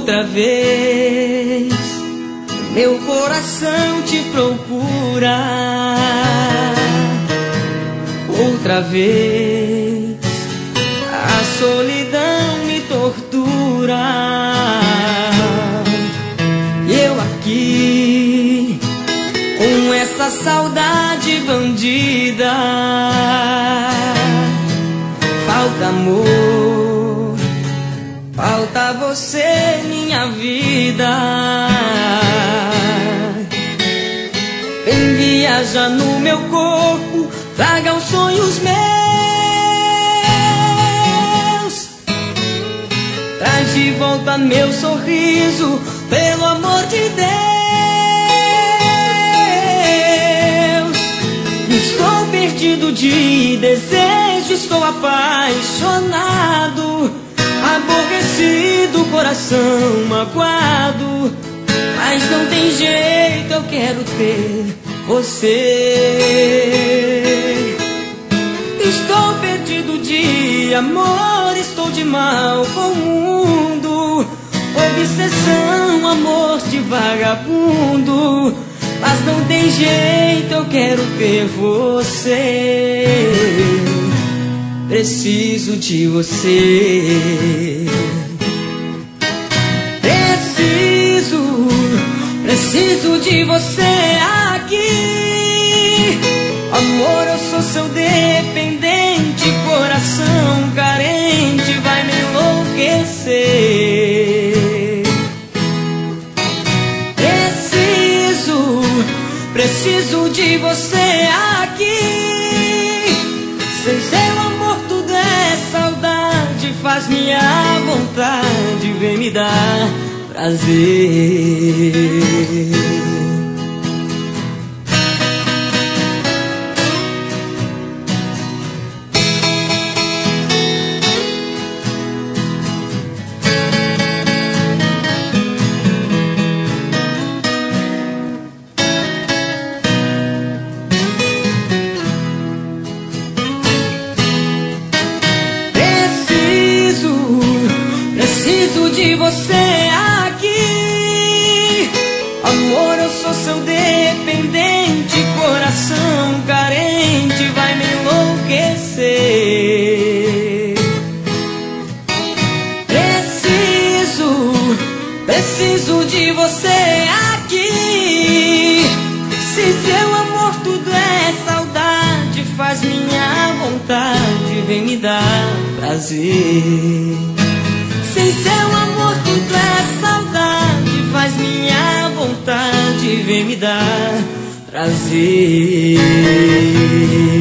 outra vez meu coração te procura. Outra vez a solidão me tortura. E eu aqui com essa saudade bandida. Falta amor, falta você, minha vida. Vem viajar no meu corpo, traga os sonhos meus. Traz de volta meu sorriso, pelo amor de Deus. Estou perdido de desejo, estou apaixonado, aborrecido, coração magoado. Mas não tem jeito, eu quero ter você. Estou perdido de amor, estou de mal com o mundo. Obsessão, amor de vagabundo. Mas não tem jeito, eu quero ter você. Preciso de você. Preciso de você aqui. Amor, eu sou seu dependente. Coração carente vai me enlouquecer. Preciso de você aqui. Sem seu amor tudo é saudade. Faz minha vontade, vem me dar prazer. Preciso de você aqui. Amor, eu sou seu dependente. Coração carente vai me enlouquecer. Preciso de você aqui. Se seu amor tudo é saudade, faz minha vontade, vem me dar prazer. Sem seu amor tudo é saudade, faz minha vontade, vem me dar prazer.